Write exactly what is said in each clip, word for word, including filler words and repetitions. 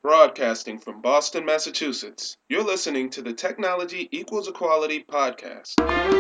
Broadcasting from Boston, Massachusetts, you're listening to the Technology Equals Equality podcast.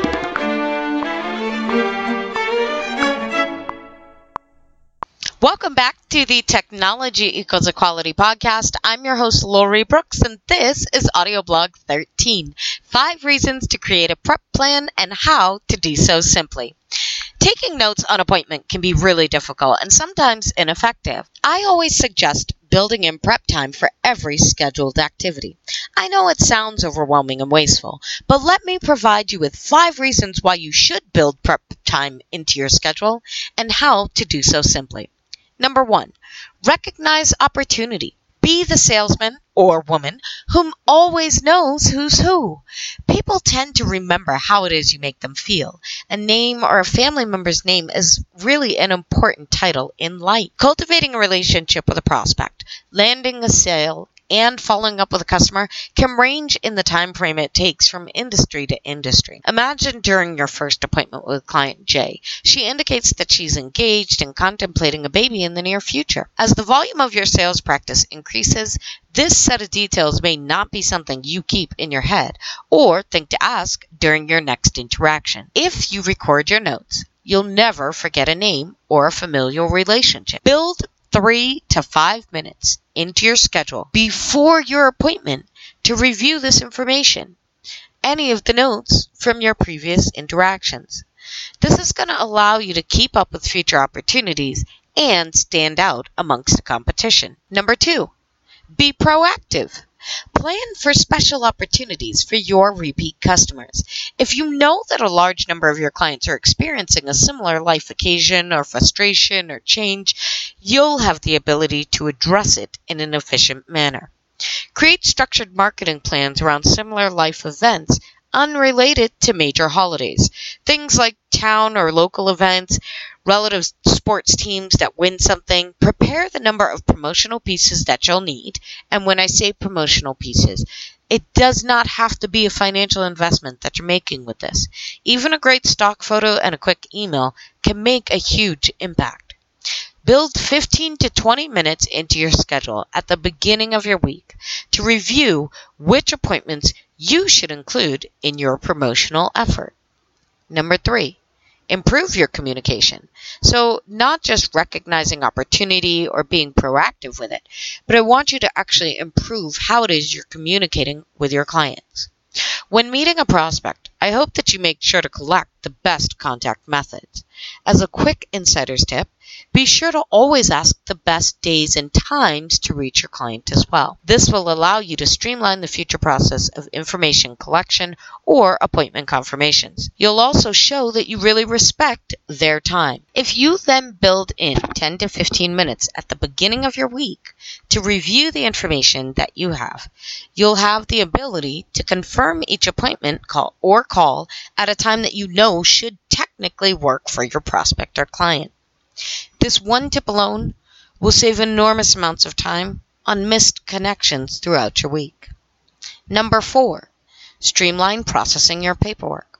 Welcome back to the Technology Equals Equality podcast. I'm your host, Lori Brooks, and this is Audio Blog thirteen, Five Reasons to Create a Prep Plan and How to Do So Simply. Taking notes on appointment can be really difficult and sometimes ineffective. I always suggest building in prep time for every scheduled activity. I know it sounds overwhelming and wasteful, but let me provide you with five reasons why you should build prep time into your schedule and how to do so simply. Number one, recognize opportunity. Be the salesman or woman whom always knows who's who. People tend to remember how it is you make them feel. A name or a family member's name is really an important title in life. Cultivating a relationship with a prospect, landing a sale, and following up with a customer can range in the time frame it takes from industry to industry. Imagine during your first appointment with client J. She indicates that she's engaged and contemplating a baby in the near future. As the volume of your sales practice increases, this set of details may not be something you keep in your head or think to ask during your next interaction. If you record your notes, you'll never forget a name or a familial relationship. Build three to five minutes into your schedule before your appointment to review this information, any of the notes from your previous interactions. This is going to allow you to keep up with future opportunities and stand out amongst the competition. Number two, be proactive. Plan for special opportunities for your repeat customers. If you know that a large number of your clients are experiencing a similar life occasion or frustration or change, you'll have the ability to address it in an efficient manner. Create structured marketing plans around similar life events unrelated to major holidays. Things like town or local events, relative sports teams that win something. Prepare the number of promotional pieces that you'll need. And when I say promotional pieces, it does not have to be a financial investment that you're making with this. Even a great stock photo and a quick email can make a huge impact. Build fifteen to twenty minutes into your schedule at the beginning of your week to review which appointments you should include in your promotional effort. Number three, improve your communication. So not just recognizing opportunity or being proactive with it, but I want you to actually improve how it is you're communicating with your clients. When meeting a prospect, I hope that you make sure to collect the best contact methods. As a quick insider's tip, be sure to always ask the best days and times to reach your client as well. This will allow you to streamline the future process of information collection or appointment confirmations. You'll also show that you really respect their time. If you then build in ten to fifteen minutes at the beginning of your week to review the information that you have, you'll have the ability to confirm each appointment call or call at a time that you know should technically work for your prospect or client. This one tip alone will save enormous amounts of time on missed connections throughout your week. Number four, streamline processing your paperwork.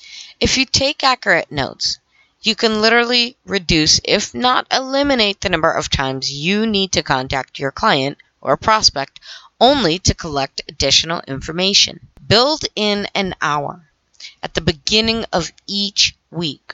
If you take accurate notes, you can literally reduce, if not eliminate, the number of times you need to contact your client or prospect only to collect additional information. Build in an hour at the beginning of each week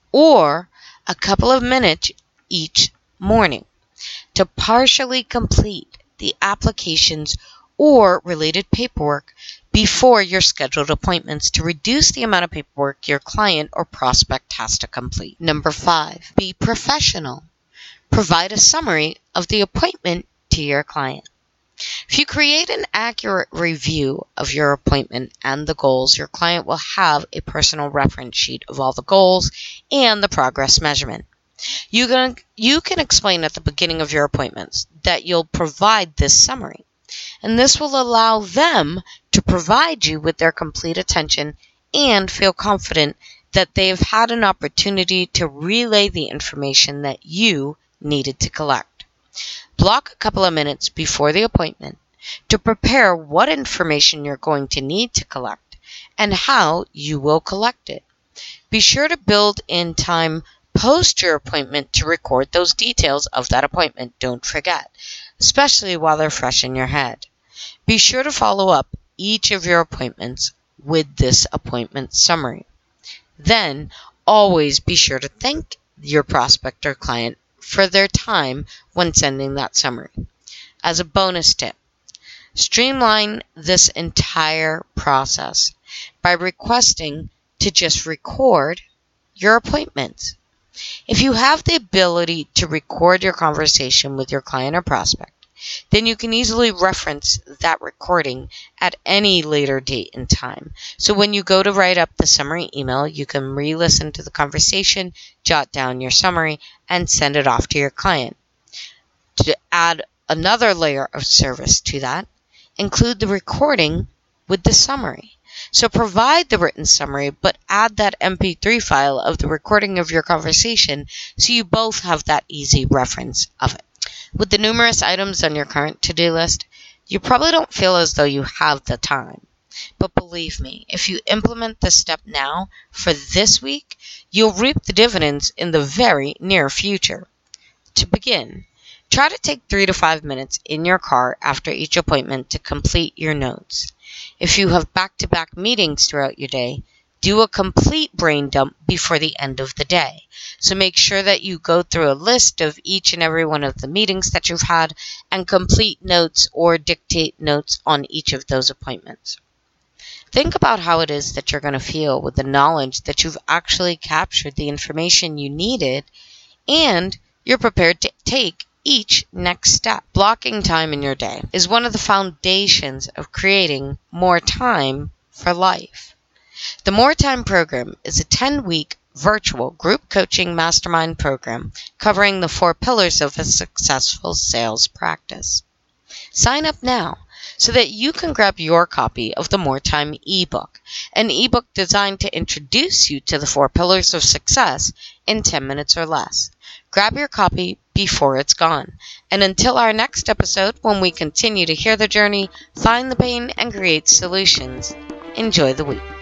or a couple of minutes each morning to partially complete the applications or related paperwork before your scheduled appointments to reduce the amount of paperwork your client or prospect has to complete. Number five, be professional. Provide a summary of the appointment to your client. If you create an accurate review of your appointment and the goals, your client will have a personal reference sheet of all the goals and the progress measurement. You can, you can explain at the beginning of your appointments that you'll provide this summary, and this will allow them to provide you with their complete attention and feel confident that they've had an opportunity to relay the information that you needed to collect. Block a couple of minutes before the appointment to prepare what information you're going to need to collect and how you will collect it. Be sure to build in time post your appointment to record those details of that appointment. Don't forget. especially while they're fresh in your head. Be sure to follow up each of your appointments with this appointment summary. Then, always be sure to thank your prospect or client for their time when sending that summary. As a bonus tip, streamline this entire process by requesting to just record your appointments. If you have the ability to record your conversation with your client or prospect, then you can easily reference that recording at any later date and time. So when you go to write up the summary email, you can re-listen to the conversation, jot down your summary, and send it off to your client. To add another layer of service to that, include the recording with the summary. So provide the written summary, but add that M P three file of the recording of your conversation so you both have that easy reference of it. With the numerous items on your current to-do list, you probably don't feel as though you have the time. But believe me, if you implement this step now for this week, you'll reap the dividends in the very near future. To begin, try to take three to five minutes in your car after each appointment to complete your notes. If you have back-to-back meetings throughout your day, do a complete brain dump before the end of the day. So make sure that you go through a list of each and every one of the meetings that you've had and complete notes or dictate notes on each of those appointments. Think about how it is that you're going to feel with the knowledge that you've actually captured the information you needed and you're prepared to take each next step. Blocking time in your day is one of the foundations of creating more time for life. The More Time program is a ten-week virtual group coaching mastermind program covering the four pillars of a successful sales practice. Sign up now so that you can grab your copy of the More Time ebook, an ebook designed to introduce you to the four pillars of success in ten minutes or less. Grab your copy before it's gone. And until our next episode, when we continue to hear the journey, find the pain, and create solutions, enjoy the week.